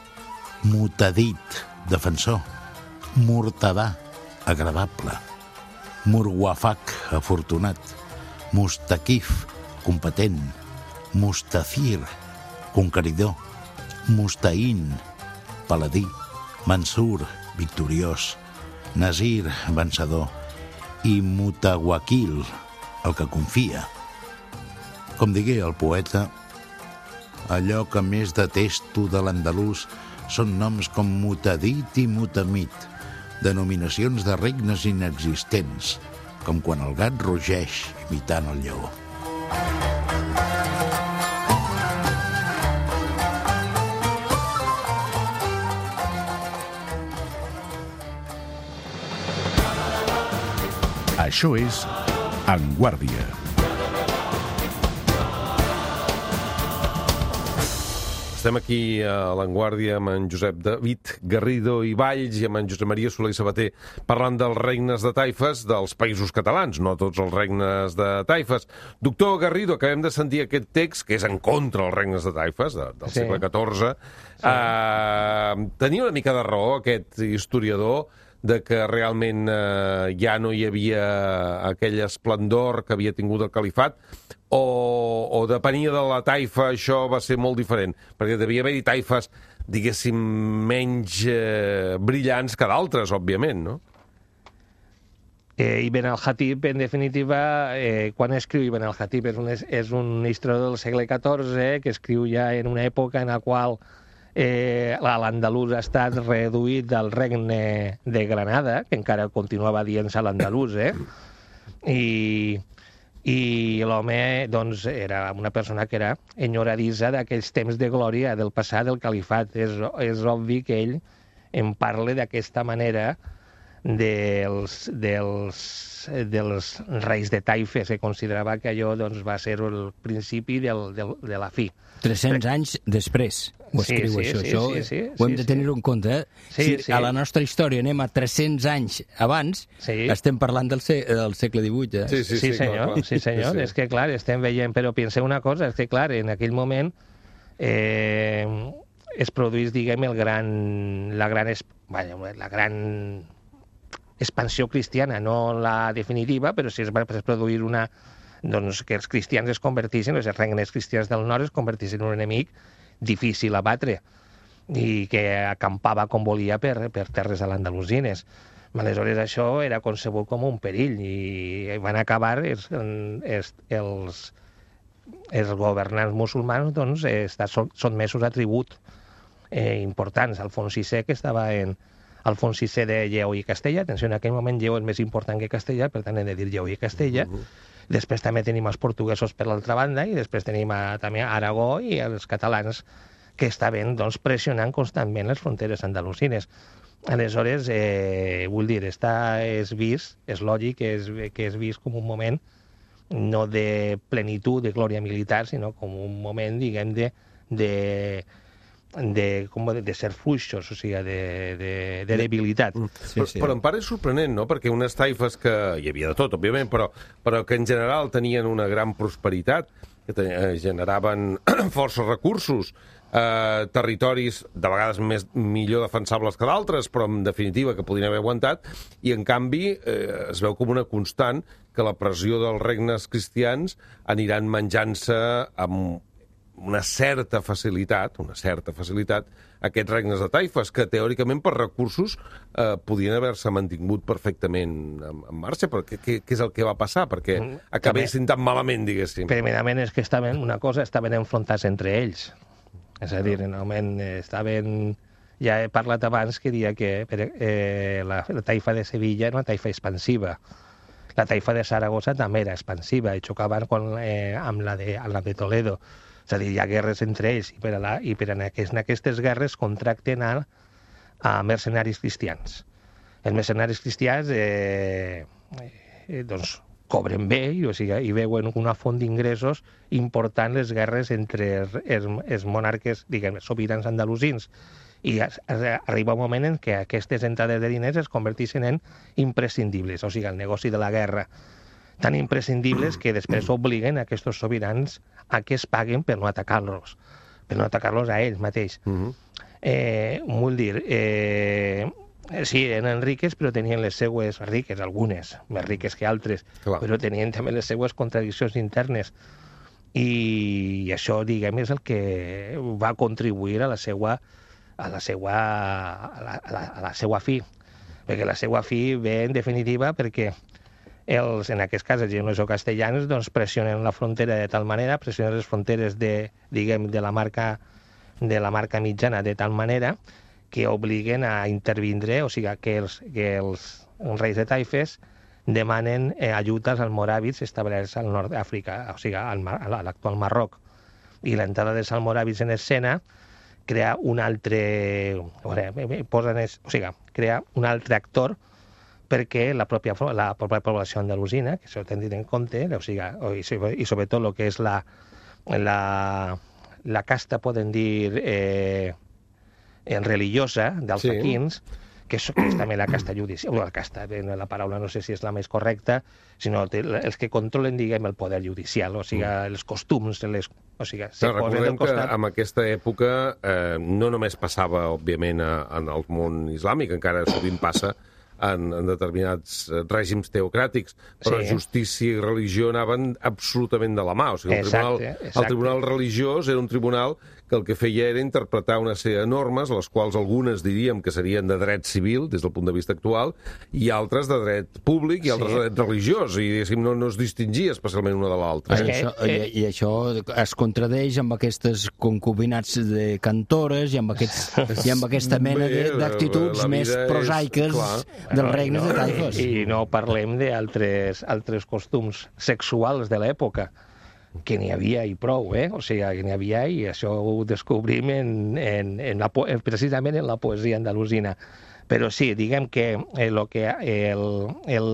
Mutadit, defensor, Murtadà, agradable, Murwafak, afortunat, Mustakif, competent, Mustafir, conqueridor, Mustaín, paladí, Mansur, victoriós, Nasir, vencedor, i Mutawakil, el que confia. Com digué el poeta, allò que més detesto de l'andalús són noms com Mutadit i Mutamit, denominacions de regnes inexistents, com quan el gat rugeix imitant el lleó. Això és En Guàrdia. Estem aquí a l'Avantguàrdia amb en Josep David Garrido i Valls i amb en Josep Maria Soler i Sabater parlant dels regnes de taifes dels països catalans, no tots els regnes de taifes. Doctor Garrido, acabem de sentir aquest text que és en contra dels regnes de taifes de, del Sí. segle catorze. Sí. Uh, tenia una mica de raó aquest historiador de que realment eh, ja no hi havia aquell esplendor que havia tingut el califat, o, o depenia de la taifa, això va ser molt diferent, perquè devia haver-hi taifes, diguéssim, menys eh, brillants que d'altres, òbviament, no? Eh, Ibn al-Hatib, en definitiva, eh, quan escriu Ibn al-Hatib és un, és un historiador del segle catorze que escriu ja en una època en la qual eh, l'andalús ha estat reduït al regne de Granada, que encara continuava dient-se l'andalús, eh? I, i l'home doncs, era una persona que era enyoradissa d'aquells temps de glòria del passat del califat. És, és obvi que ell en parla d'aquesta manera dels, dels, dels reis de taifes, que considerava que allò doncs, va ser el principi del, del, de la fi. tres-cents anys després ho Sí, escriu, sí, això. sí, això sí, sí, ho hem sí, de sí. tenir en compte. Eh? Sí, si sí. a la nostra història anem a tres-cents anys abans, Sí. estem parlant del, se del segle divuit. Eh? Sí, senyor, clar, clar. sí, senyor. Sí, sí. És que, clar, estem veient... Però penseu una cosa, és que, clar, en aquell moment eh, es produeix, diguem, el gran, la gran... es- Vaja, la gran expansió cristiana, no la definitiva, però sí es va es produir una... Doncs que els cristians es convertissin, els regnes cristians del nord es convertissin en un enemic difícil a batre i que acampava com volia per, per terres a l'andalusines. Aleshores, això era concebut com un perill i van acabar els, els, els, els governants musulmans doncs, eh, estar sotmesos a tribut eh, importants. Alfons sisè, que estava en... Alfons sisè de Lleó i Castella. Atenció, en aquell moment Lleó és més important que Castella, per tant hem de dir Lleó i Castella. Uh -huh. Després també tenim els portuguesos per l'altra banda i després tenim a, també a Aragó i els catalans que estaven doncs, pressionant constantment les fronteres andalusines. Aleshores, eh, vull dir, està, és vist, és lògic que és, que és vist com un moment no de plenitud, de glòria militar, sinó com un moment, diguem, de, de, de, com de, de ser fluixos, o sigui, de, de, de debilitat. Sí, però, sí. però en part és sorprenent, no?, perquè unes taifes que hi havia de tot, òbviament, però, però que en general tenien una gran prosperitat, que ten, eh, generaven força recursos, eh, territoris de vegades més, millor defensables que d'altres, però en definitiva que podien haver aguantat, i en canvi eh, es veu com una constant que la pressió dels regnes cristians aniran menjant-se amb una certa facilitat, una certa facilitat, aquests regnes de taifes, que teòricament per recursos eh, podien haver-se mantingut perfectament en, en marxa, però què, què, què és el que va passar? Perquè acabessin tan malament, diguéssim. Primerament és que estaven, una cosa, estaven enfrontats entre ells. És a dir, normalment estaven... Ja he parlat abans que dia que eh, la, la taifa de Sevilla era una taifa expansiva. La taifa de Saragossa també era expansiva i xocaven con, eh, amb, la de, amb la de Toledo. És a dir, hi ha guerres entre ells i per, a la, i per a aquest, en aquestes guerres contracten a, a mercenaris cristians. Els mercenaris cristians eh, eh, doncs, cobren bé i, o sigui, i veuen una font d'ingressos important les guerres entre els, els, els monarques, diguem, sobirans andalusins. I arriba un moment en què aquestes entrades de diners es converteixen en imprescindibles, o sigui, el negoci de la guerra, tan imprescindibles que després obliguen a aquests sobirans a que es paguen per no atacar-los, per no atacar-los a ells mateix. Uh -huh. eh, vull dir, eh, sí, eren riques, però tenien les seues riques, algunes, més riques que altres, Clar. però tenien també les seues contradiccions internes. I això, diguem, és el que va contribuir a la seva, a la seva, a la, a la, a la seva fi. Perquè la seva fi ve, en definitiva, perquè els, en aquest cas, els genols o castellans, doncs, pressionen la frontera de tal manera, pressionen les fronteres de, diguem, de la marca, de la marca mitjana de tal manera que obliguen a intervindre, o sigui, que els, que els, els reis de taifes demanen eh, ajudes als moràvits establerts al nord d'Àfrica, o sigui, al, a l'actual Marroc. I l'entrada dels almoràvits en escena crea un altre... Posen, o sigui, crea un altre actor perquè la pròpia, la pròpia població andalusina, que s'ho tenen en compte, o sigui, i, i sobretot el que és la, la, la casta, podem dir, eh, religiosa d'alfaquins, sí. que, és, que és també la casta judicial, la casta, la paraula no sé si és la més correcta, sinó els que controlen, diguem, el poder judicial, o sigui, mm. els costums, les, o sigui, se no, posen del costat... que en aquesta època eh, no només passava, òbviament, a, en el món islàmic, encara sovint passa en, en determinats règims teocràtics, però sí. justícia i religió anaven absolutament de la mà. O sigui, el, exacte, tribunal, exacte. el tribunal religiós era un tribunal que el que feia era interpretar una sèrie de normes, les quals algunes diríem que serien de dret civil, des del punt de vista actual, i altres de dret públic i altres sí. de dret religiós, i diguéssim, no, no es distingia especialment una de l'altra. I, això, i, I això es contradeix amb aquestes concubinats de cantores i amb, aquests, i amb aquesta mena d'actituds més prosaiques és, dels regnes no, de taifes. I, I no parlem d'altres altres costums sexuals de l'època, que n'hi havia i prou, eh? O sigui, que n'hi havia i això ho descobrim en, en, en la, precisament en la poesia andalusina. Però sí, diguem que el que el, el,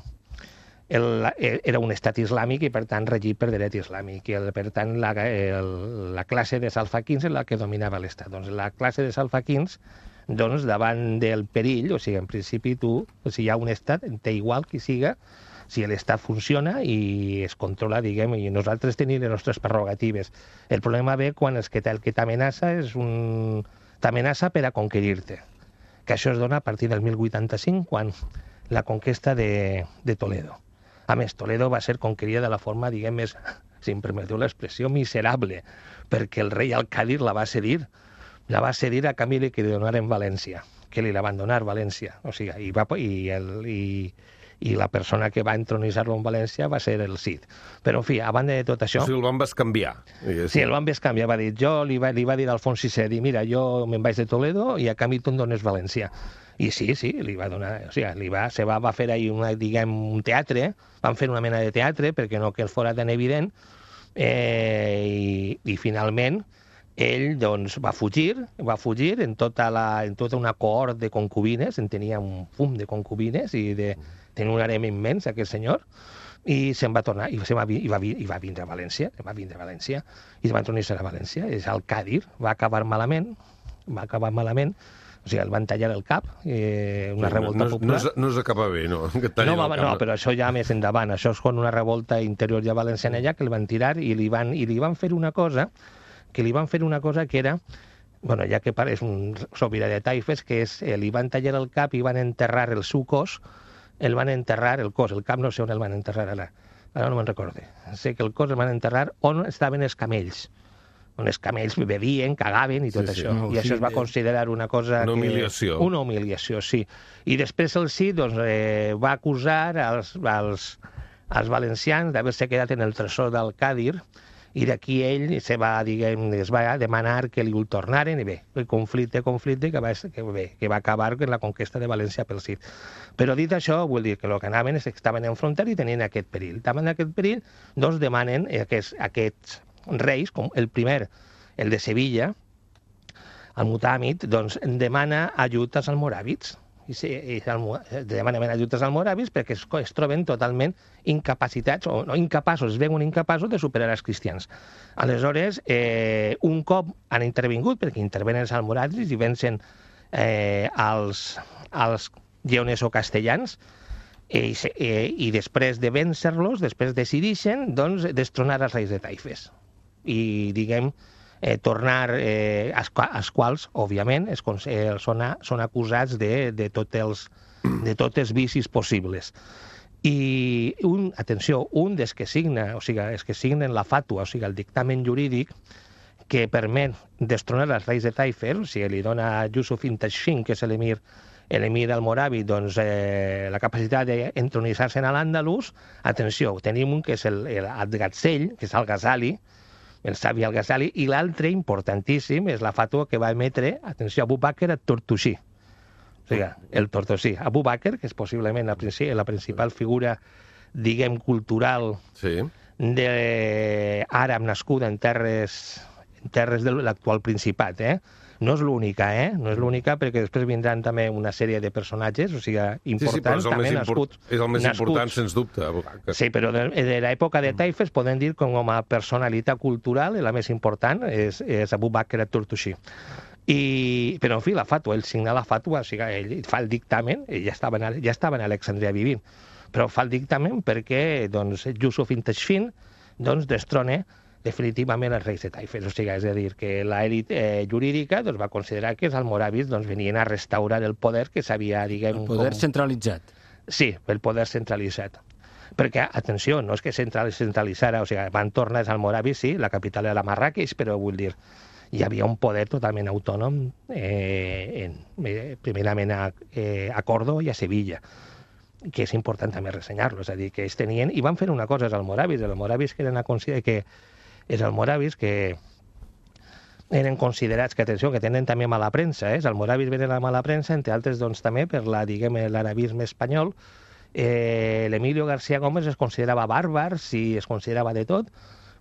el, era un estat islàmic i, per tant, regit per dret islàmic. I, el, per tant, la, el, la classe de salfaquins és la que dominava l'estat. Doncs la classe de salfaquins, doncs, davant del perill, o sigui, en principi tu, si hi ha un estat, té igual qui siga, si l'estat funciona i es controla, diguem, i nosaltres tenim les nostres prerrogatives. El problema ve quan el que t'amenaça és un... t'amenaça per a conquerir-te. Que això es dona a partir del mil vuitanta-cinc, quan la conquesta de, de Toledo. A més, Toledo va ser conquerida de la forma, diguem, més, si em permeteu l'expressió, miserable, perquè el rei Al-Qadir la va cedir. La va cedir a canvi que li donaren València, que li la van donar València. O sigui, i, va, i, el, i, i la persona que va entronitzar-lo en València va ser el Cid. Però, en fi, a banda de tot això... O sigui, el van bescanviar. Sí, el van bescanviar. Va dir, jo li va, li va dir a Alfons sisè, dir, mira, jo me'n vaig de Toledo i a canvi tu em dones València. I sí, sí, li va donar... O sigui, li va, se va, va fer ahir una, diguem, un teatre, van fer una mena de teatre perquè no que el fora tan evident, eh, i, i finalment ell doncs, va fugir, va fugir en tota, la, en tota una cohort de concubines, en tenia un fum de concubines i de, tenia un harem immens, aquest senyor, i se'n va tornar, i, se va, i, va, i va vindre a València, va vindre a València, i es va entronitzar a València, és Al-Qadir, va acabar malament, va acabar malament, o sigui, el van tallar el cap, eh, una sí, revolta no, popular. No, no, no s'acaba bé, no? No, va, no, però això ja més endavant, això és con una revolta interior ja valenciana ja, que el van tirar i li van, i li van fer una cosa, que li van fer una cosa que era, bueno, ja que és un sobirà de taifes, que és, eh, li van tallar el cap i van enterrar el seu cos, el van enterrar, el cos, el cap no sé on el van enterrar ara, ara no me'n recorde. Sé que el cos el van enterrar on estaven els camells, on els camells bevien, cagaven i tot sí, això. Sí, no, I sí, això es va considerar una cosa... Una humiliació. Que, una humiliació, sí. I després el Cid doncs, eh, va acusar als, als, als valencians d'haver-se quedat en el tresor d'Al-Qadir, i d'aquí ell se va, diguem, es va demanar que li el tornaren, i bé, el conflicte, conflicte, que va, que, bé, que va acabar en la conquesta de València pel Cid. Però dit això, vull dir que el que anaven és que estaven en frontera i tenien aquest perill. Davant d'aquest perill, doncs demanen aquests, aquests reis, com el primer, el de Sevilla, el Mutàmid, doncs demana ajut als almoràvits. I, sí, i demanen ajut als almoràvits perquè es, es troben totalment incapacitats, o no incapaços, es veuen incapaços de superar els cristians. Aleshores, eh, un cop han intervingut, perquè intervenen els almoràvits i vencen eh, als, als lleones o castellans, eh, i, eh, i després de vèncer-los, després decideixen doncs, destronar els reis de taifes. I, diguem, Eh, tornar, eh, als, als quals, òbviament, es, eh, són, a, són acusats de, de, tot els, de tots els vicis possibles. I, un, atenció, un dels que signa, o sigui, els que signen la fàtua, o sigui, el dictamen jurídic que permet destronar els reis de Taifes, o sigui, li dona a Yusuf ibn Tashfin, que és l'emir l'emir almoràvit, doncs, eh, la capacitat d'entronitzar-se en l'Àndalus. Atenció, tenim un que és el, el, el Gatzell, que és el Ghazali, el savi al-Ghazali, i l'altre, importantíssim, és la fàtua que va emetre, atenció, Abu Bakr al-Tortosí. O sigui, el Tortosí. Abu Bakr, que és possiblement la, la principal figura, diguem, cultural sí. d'àrab nascuda en terres, en terres de l'actual Principat, eh? No és l'única, eh? No és l'única, perquè després vindran també una sèrie de personatges, o sigui, importants, sí, sí, també nascuts. És el més nascuts. important, sens dubte. Que... Sí, però de, de l'època de Taifes podem dir com a personalitat cultural la més important és, és Abu Bakr al-Turtushi. I, però, en fi, la fàtua, ell signa la fàtua, o sigui, ell fa el dictamen, ell ja estava, en, ja estava en Alexandria vivint, però fa el dictamen perquè doncs, Yusuf Intashfin doncs, destrona definitivament els reis de Taifes. O sigui, és a dir, que l'elit eh, jurídica doncs, va considerar que els almoràvits doncs, venien a restaurar el poder que s'havia, diguem... El poder com... centralitzat. Sí, el poder centralitzat. Perquè, atenció, no és que centralitzara, o sigui, van tornar els almoràvits, sí, la capital era Marràqueix, però vull dir, hi havia un poder totalment autònom, eh, en, eh, primerament a, eh, a Córdoba i a Sevilla, que és important també ressenyar-lo, és a dir, que ells tenien, i van fer una cosa, els almoràvits, els almoràvits que eren a considerar que els almoràvits que eren considerats, que atenció, que tenen també mala premsa, eh? Els almoràvits venen a mala premsa, entre altres, doncs, també per la, diguem, l'arabisme espanyol. Eh, L'Emilio García Gómez es considerava bàrbar, si es considerava de tot,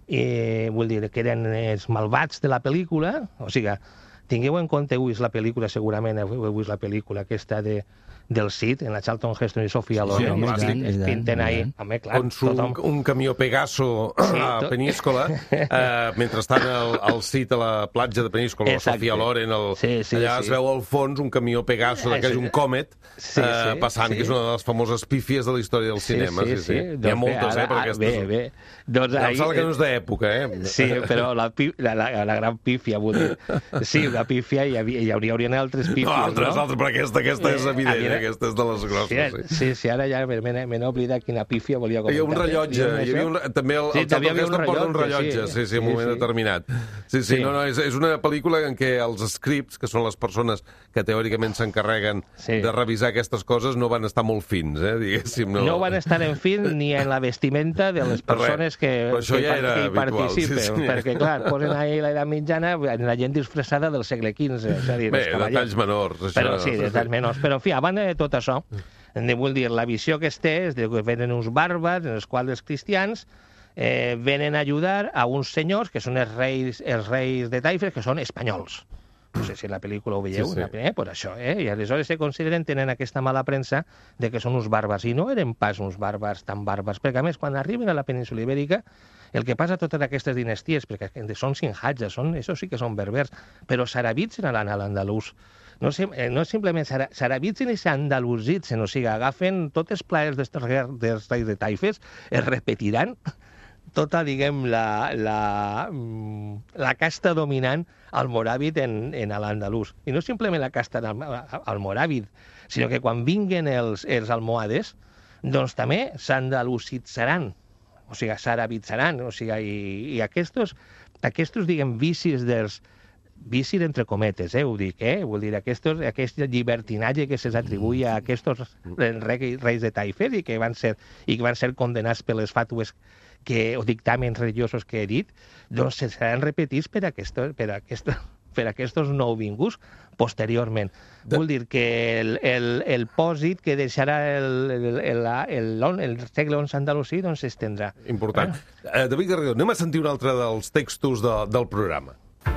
i vull dir que eren els malvats de la pel·lícula, o sigui, tingueu en compte, avui és la pel·lícula, segurament, avui és la pel·lícula aquesta de del Cid, en la Charlton Heston i Sofia Loren, Sí, home, es, tant, es pinten ahí, home, clar, on surt un, un camió Pegaso Sí, a tot- Peníscola, eh, mentre estan al, al Cid a la platja de Peníscola, la Exacte. Sofia Loren, el, Sí, sí, allà sí. es veu al fons un camió Pegaso, Ah, d'aquell, sí. un Comet, Sí, eh, sí, passant, sí. que és una de les famoses pífies de la història del cinema. Sí, sí, Hi ha Doncs moltes, bé, eh, per ara- aquestes... Bé, bé. Doncs Ja em ahí- sembla que no és d'època, eh? Sí, però la, pi- la, la, la gran pífia, vull dir. Sí, la pífia, hi, havia, hi hauria, hi haurien altres pífies, No, altres, no? altres, però aquesta, aquesta és Eh, evident, havia- aquesta és de les grosses. Sí, Sí. sí, sí, ara ja me, me, me n'he oblidat quina pífia volia Hi comentar. havia un rellotge, eh? hi havia un, també el, Sí, el també Charlton hi havia un Heston porta un rellotge, rellotge, sí, sí. sí, en un Sí, moment sí. determinat. Sí, sí, Sí. no, no, és, és una pel·lícula en què els scripts, que són les persones que teòricament s'encarreguen Sí. de revisar aquestes coses, no van estar molt fins, eh, diguéssim. No, no van estar en fin ni en la vestimenta de les persones que, Però això que, ja era que hi habitual, sí, participen, sí. perquè, clar, posen ahí l'edat mitjana la gent disfressada del segle quinze, és a dir, Bé, els cavallers. detalls menors, això. Però sí, detalls menors. Però, en fi, a banda de tot això, ne vull dir, la visió que es té és de que venen uns bàrbars en els quals els cristians eh, venen a ajudar a uns senyors que són els reis, els reis de Taifes, que són espanyols. No sé si en la pel·lícula ho veieu, Sí, sí. eh, per això, eh? I aleshores se consideren, tenen aquesta mala premsa de que són uns bàrbars, i no eren pas uns bàrbars tan bàrbars, perquè a més, quan arriben a la península Ibèrica, el que passa a totes aquestes dinasties, perquè són sinhatges, són, això sí que són berbers, però sarabitzen a l'andalús. No, sim- eh, no simplement sara- sarabitzen i s'andalusitzen, o sigui, agafen tots els plaers dels, dels reis de Taifes, es repetiran tota, diguem, la, la, mm, la casta dominant almoràvit en, en l'andalús. I no simplement la casta al- almoràvit, sinó que quan vinguen els, els almohades, doncs també s'andalusitzaran, o sigui, s'arabitzaran, o sigui, i, i aquests, aquests, diguem, vicis dels vicis entre cometes, eh, ho dic, eh? Vull dir, aquests, aquest llibertinatge que se'ls atribuïa a aquests reis, reis de Taifes i que van ser, i que van ser condenats per les fàtues que, o dictàmens religiosos que he dit, doncs se seran repetits per aquests, per aquests, per aquests nouvinguts posteriorment. De... Vull dir que el, el, el pòsit que deixarà el, el, el, el, el, el segle onze andalusí doncs s'estendrà. Important. Eh, David Garrido, anem a sentir un altre dels textos de, del programa.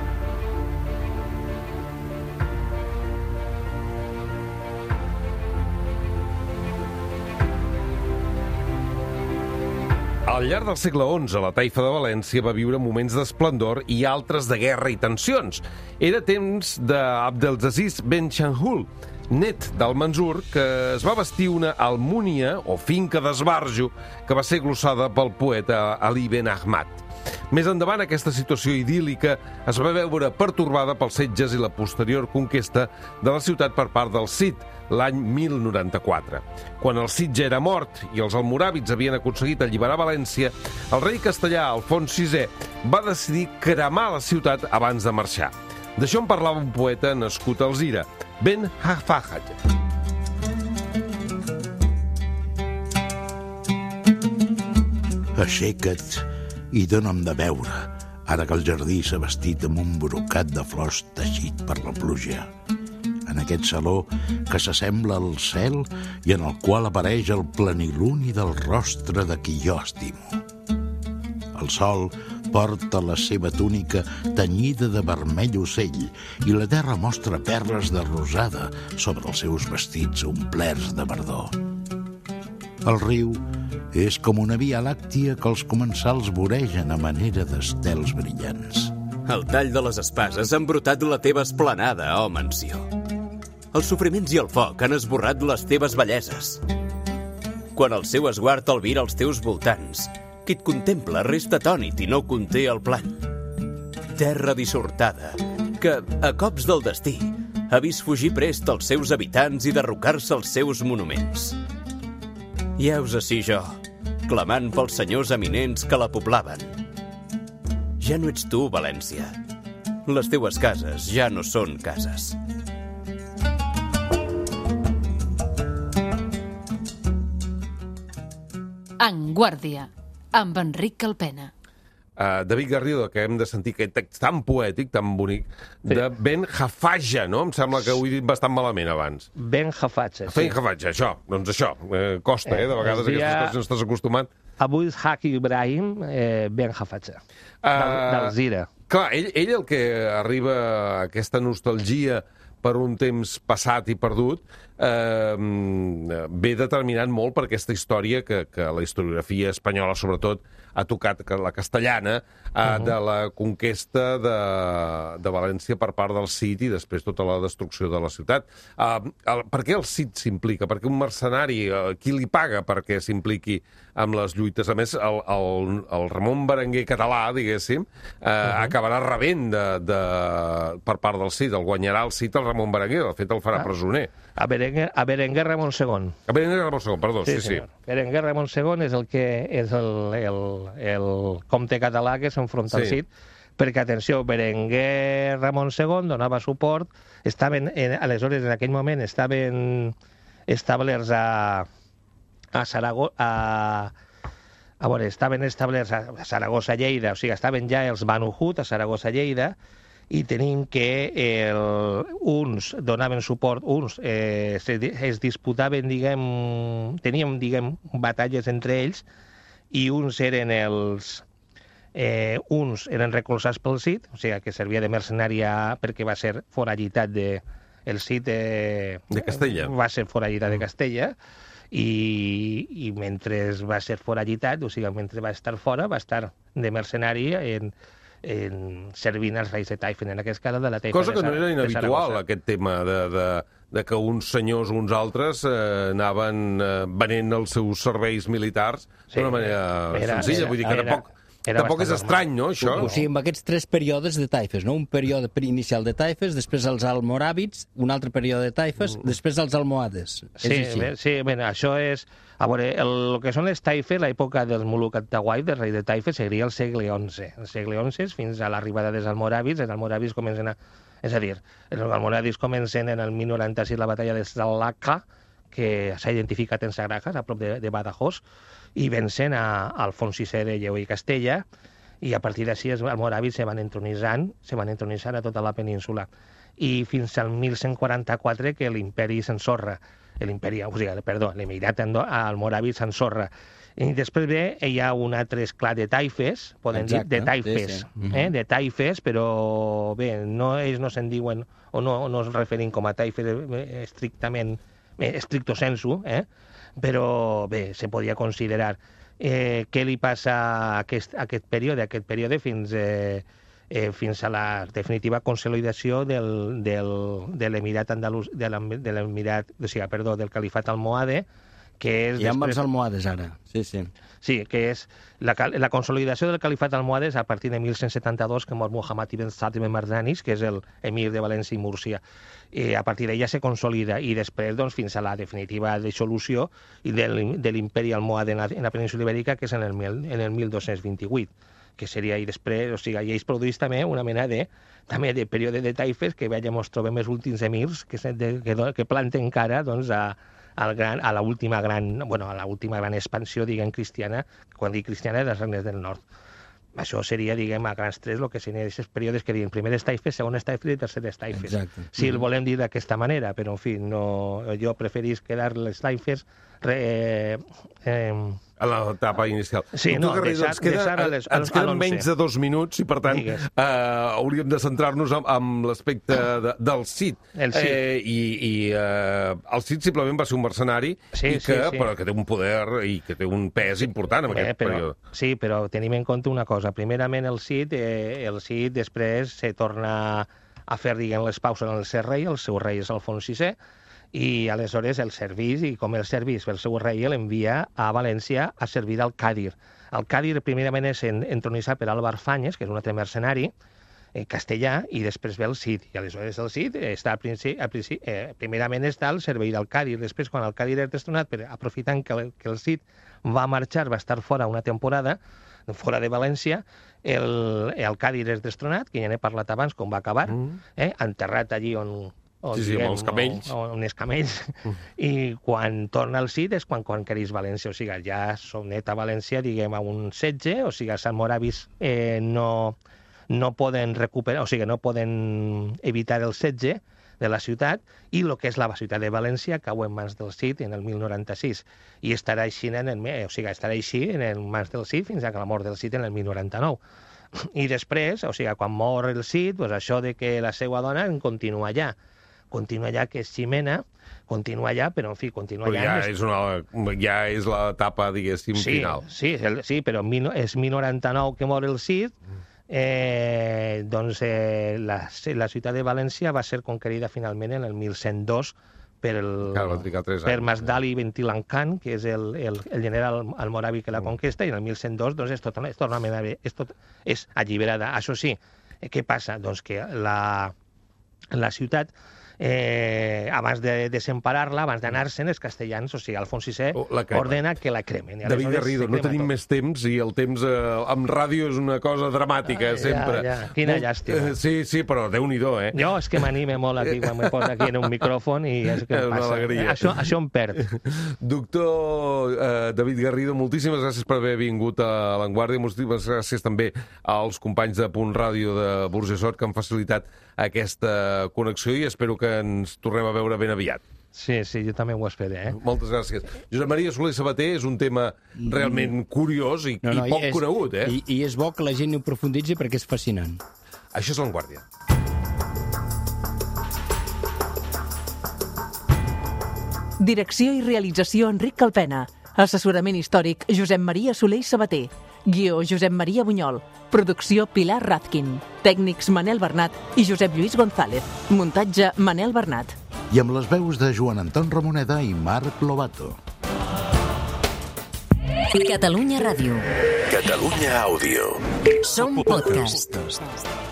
Al llarg del segle onze, la taifa de València va viure moments d'esplendor i altres de guerra i tensions. Era temps d'Abdelaziz ben Chanhul, net del Mansur, que es va vestir una almúnia o finca d'esbarjo que va ser glossada pel poeta Ali Ben Ahmad. Més endavant, aquesta situació idíl·lica es va veure pertorbada pels setges i la posterior conquesta de la ciutat per part del Cid, l'any mil noranta-quatre. Quan el Cid ja era mort i els almoràvits havien aconseguit alliberar València, el rei castellà Alfons sisè va decidir cremar la ciutat abans de marxar. D'això en parlava un poeta nascut a Alzira, Ben Hafahaj. Aixeca't i dóna'm de veure, ara que el jardí s'ha vestit amb un brocat de flors teixit per la pluja. En aquest saló que s'assembla al cel i en el qual apareix el planiluni del rostre de qui jo estimo. El sol porta la seva túnica tenyida de vermell ocell i la terra mostra perles de rosada sobre els seus vestits omplerts de verdor. El riu és com una via làctia que els comensals voregen a manera d'estels brillants. El tall de les espases ha embrutat la teva esplanada, oh mansió. Els sofriments i el foc han esborrat les teves belleses. Quan el seu esguard albira als teus voltants, qui et contempla resta atònit i no conté el plany. Terra dissortada, que, a cops del destí, ha vist fugir prest els seus habitants i derrocar-se els seus monuments. I heus ací jo, clamant pels senyors eminents que la poblaven. Ja no ets tu, València. Les teues cases ja no són cases. En Guàrdia, amb Enric Calpena. Uh, David Garrido, que hem de sentir aquest text tan poètic, tan bonic, de Ben Hafaja, no? Em sembla que ho he dit bastant malament abans. Ben Hafaja, sí. Ben Hafaja, això, doncs això. Eh, costa, eh, de vegades dia... aquestes coses no estàs acostumat. Abu Ishaq Ibrahim eh, Ben Hafaja, uh, d'Alzira. Clar, ell, ell el que arriba a aquesta nostalgia per un temps passat i perdut, eh, ve determinant molt per aquesta història que, que la historiografia espanyola, sobretot, ha tocat la castellana, eh, uh-huh. de la conquesta de, de València per part del Cid i després tota la destrucció de la ciutat. Eh, el, per què el Cid s'implica? Per què un mercenari, eh, qui li paga perquè s'impliqui amb les lluites? A més, el, el, el Ramon Berenguer català, diguéssim, eh, uh-huh. acabarà rebent de, de, per part del Cid. El guanyarà el Cid el Ramon Berenguer, de fet el farà ah. presoner. A Berenguer, a Berenguer Ramon segon. A Berenguer Ramon segon, perdó, sí, sí. sí. Berenguer Ramon segon és el que és el, el, el comte català que s'enfronta sí. al Cid, perquè, atenció, Berenguer Ramon segon donava suport, estaven, en, aleshores, en aquell moment, estaven establerts a, a Saragossa, a, a veure, estaven establerts a Saragossa, Lleida, o sigui, estaven ja els Banu Hut a Saragossa, Lleida, i tenim que el, uns donaven suport, uns eh, es, es disputaven, diguem, teníem, diguem, batalles entre ells, i uns eren els... Eh, uns eren recolzats pel Cid, o sigui, que servia de mercenària perquè va ser forallitat de... El Cid eh, de Castella. Va ser forallitat de Castella, i, i mentre va ser forallitat, o sigui, mentre va estar fora, va estar de mercenari en... En, servint els reis de Taifen, en aquest cas de la Taifa. Cosa que no era inhabitual, de aquest tema de, de, de que uns senyors o uns altres eh, anaven eh, venent els seus serveis militars sí, d'una manera era, senzilla. Era, Vull dir que era, tampoc, era tampoc és estrany, no, això? O sigui, amb aquests tres períodes de taifes, no? Un període inicial de taifes, després els almoràvits, un altre període de taifes, mm. després els almohades. Sí, bé, sí, bé, això és... A veure, el, el que són les taifes, l'època dels Muluk At-Tawai, del rei de Taifa, seria el segle onze. El segle onze fins a l'arribada dels almoràvits. Els almoràvits comencen a... És a dir, els almoràvits comencen en el mil noranta-sis la batalla de Salaca, que s'ha identificat en Sagrajas, a prop de, de Badajoz, i vencen a, a Alfons sisè de Lleó i Castella, i a partir d'ací els almoràvits se van entronitzant, se van entronitzant a tota la península. I fins al mil cent quaranta-quatre que l'imperi s'ensorra. L'imperi, o sigui, perdó, l'emirat almoràvit s'ensorra. I després ve, hi ha un altre esclat de taifes, podem Exacte, dir, de taifes, sí, sí. Eh? de taifes, però bé, no, ells no se'n diuen, o no, no es referin com a taifes estrictament, estricto sensu, eh? Però bé, se podia considerar. Eh, què li passa a aquest, a aquest període, a aquest període fins... Eh, Eh, fins a la definitiva consolidació del, del, de l'emirat andalús, de l'emirat, o sigui, perdó, del califat almohade, que és... I amb després... els almohades, ara. Sí, sí. Sí, que és la, la consolidació del califat almohade és a partir de mil cent setanta-dos, que mor Muhammad ibn Saad ibn Mardanis, que és el emir de València i Múrcia. Eh, a partir d'ella se consolida, i després, doncs, fins a la definitiva dissolució de l'imperi almohade en la, en la península ibèrica, que és en el, en el mil dos-cents vint-i-vuit. Que seria, i després, o sigui, i ells produeix també una mena de, també de període de taifes, que veiem, ens trobem els últims emirs que, de, que, que planten cara, doncs, a, al gran, a l'última gran, bueno, a l'última gran expansió, diguem, cristiana, quan dic cristiana, dels regnes del nord. Això seria, diguem, a grans tres, el que serien aquests períodes que diuen primeres taifes, segones taifes i terceres taifes. Exacte. Si el volem dir d'aquesta manera, però, en fi, no, jo preferís quedar les taifes... Re, eh, eh, A l'etapa inicial. Sí, Doctor no, Garrido, deixar- ens, queda, deixar a les- ens a queden l'onze. menys de dos minuts i, per tant, Digues. eh, hauríem de centrar-nos en, en l'aspecte de, del Cid. El Cid. Eh, I i eh, el Cid simplement va ser un mercenari Sí, i sí, que, sí. però que té un poder i que té un pes important en Bé, aquest però, període. sí, però tenim en compte una cosa. Primerament, el Cid, eh, el Cid després se torna a fer, diguem, les pauses en el ser rei, el seu rei és Alfons sisè, i aleshores el servís, i com el servís el seu rei l'envia a València a servir al Càdir. El Càdir primerament és en, entronitzat per Álvar Fáñez, que és un altre mercenari, eh, castellà, i després ve el Cid. I aleshores el Cid està a principi, a principi, eh, primerament està al servei del Càdir. Després, quan el Càdir és destronat, per, aprofitant que el, que el Cid va marxar, va estar fora una temporada, fora de València, el, el Càdir és destronat, que ja n'he parlat abans, com va acabar, Mm. eh, enterrat allí on... on Sí, sí, amb diguem, els camells. On, on els camells. I quan torna el Cid és quan conquereix València. O sigui, ja sotmet a València, diguem, a un setge, o sigui, els almoràvits eh, no, no poden recuperar, o sigui, no poden evitar el setge de la ciutat, i el que és la ciutat de València cau en mans del Cid en el mil noranta-sis, i estarà així en el, o sigui, estarà així en el mans del Cid fins a que la mort del Cid en el mil noranta-nou. I després, o sigui, quan mor el Cid, doncs això de que la seva dona en continua allà. Continua allà, que és Ximena, continua allà, però, en fi, continua Però allà. ja és, una, ja és l'etapa, diguéssim, sí, final. Sí, el, sí, però mil, és mil noranta-nou que mor el Cid, eh, doncs eh, la, la ciutat de València va ser conquerida finalment en el mil cent dos per, el, Clar, va trigar tres per anys. Masdali Ventilan Khan, que és el, el, el general almoravi que la conquesta, i en el mil cent dos doncs, és, tot, és, tornament, és, tot, és alliberada. Això sí, eh, què passa? Doncs que la, la ciutat, eh, abans de desemparar-la, abans d'anar-se'n, els castellans, o sigui, Alfons sisè, Oh, la cremen. ordena que la cremen. I David aleshores Garrido, se no crema tenim tot. més temps i el temps eh, amb ràdio és una cosa dramàtica, Ah, ja, sempre. ja. Quina llàstima. Eh, Sí, sí, però Déu-n'hi-do, eh? Jo és que m'anime molt aquí quan me posa aquí en un micròfon i és que És em una passa. alegria. Això, això em perd. Doctor eh, David Garrido, moltíssimes gràcies per haver vingut a l'Avantguàrdia, moltíssimes gràcies també als companys de Punt Ràdio de Burjassot que han facilitat aquesta connexió i espero que ens tornem a veure ben aviat. Sí, sí, jo també ho espero, eh? Moltes gràcies. Josep Maria Soler Sabater és un tema realment curiós i, No, no, i poc és, conegut, eh? I, I és bo que la gent ho aprofunditzi perquè és fascinant. Això és l'Avantguàrdia. Direcció i realització Enric Calpena. Assessorament històric Josep Maria Soler i Sabater. Guió Josep Maria Bunyol. Producció Pilar Razkin. Tècnics Manel Bernat i Josep Lluís González. Muntatge Manel Bernat. I amb les veus de Joan Anton Ramoneda i Marc Lobato. Catalunya Ràdio. Catalunya Àudio. Som podcast.